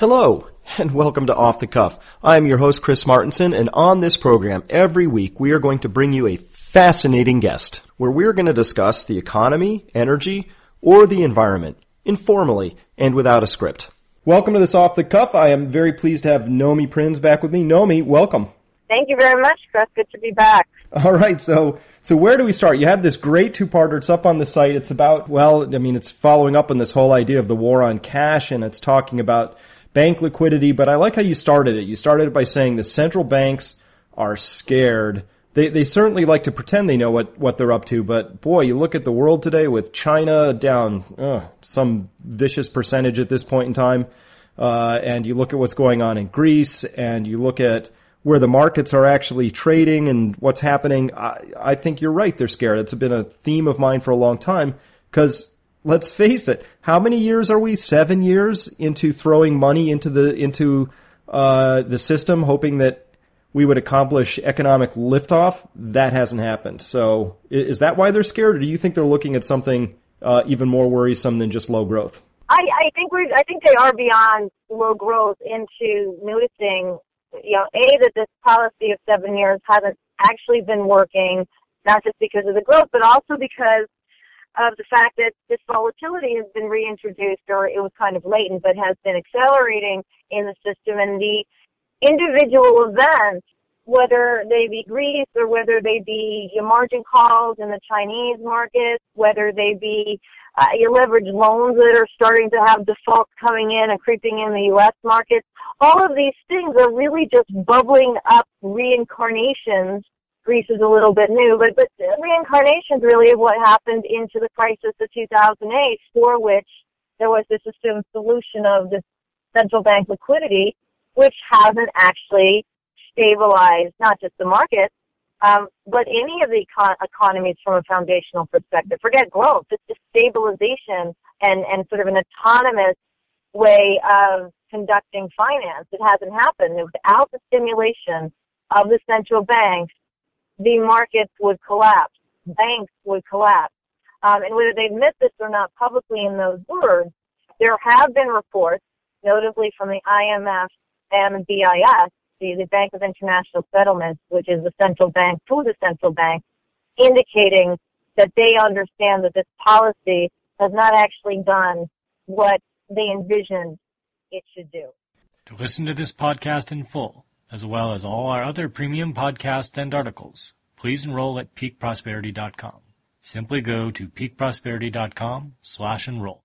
Hello, and welcome to Off the Cuff. I am your host, Chris Martenson, and on this program, every week, we are going to bring you a fascinating guest, where we're going to discuss the economy, energy, or the environment, informally and without a script. Welcome to this Off the Cuff. I am very pleased to have Nomi Prins back with me. Nomi, welcome. Thank you very much, Chris. Good to be back. All right, so where do we start? You had this great two-parter. It's up on the site. It's about, it's following up on this whole idea of the war on cash, and it's talking about bank liquidity, but I like how you started it. You started it by saying the central banks are scared. They certainly like to pretend they know what they're up to, but boy, you look at the world today with China down some vicious percentage at this point in time, and you look at what's going on in Greece, and you look at where the markets are actually trading and what's happening. I think you're right, they're scared. It's been a theme of mine for a long time, because let's face it, how many years are we? 7 years into throwing money into the system, hoping that we would accomplish economic liftoff? That hasn't happened. So is that why they're scared, or do you think they're looking at something even more worrisome than just low growth? I think they are beyond low growth into noticing, that this policy of 7 years hasn't actually been working, not just because of the growth, but also because of the fact that this volatility has been reintroduced, or it was kind of latent, but has been accelerating in the system. And the individual events, whether they be Greece or whether they be your margin calls in the Chinese market, whether they be your leveraged loans that are starting to have defaults coming in and creeping in the U.S. market, all of these things are really just bubbling up reincarnations. Greece is a little bit new, but reincarnations really of what happened into the crisis of 2008, for which there was this assumed solution of this central bank liquidity, which hasn't actually stabilized not just the market, but any of the economies from a foundational perspective. Forget growth, it's just stabilization and sort of an autonomous way of conducting finance. It hasn't happened. Without the stimulation of the central banks, the markets would collapse, banks would collapse. And whether they admit this or not publicly in those words, there have been reports, notably from the IMF and the BIS, the Bank of International Settlements, which is the central bank to the central bank, indicating that they understand that this policy has not actually done what they envisioned it should do. To listen to this podcast in full, as well as all our other premium podcasts and articles, please enroll at peakprosperity.com. Simply go to peakprosperity.com/enroll.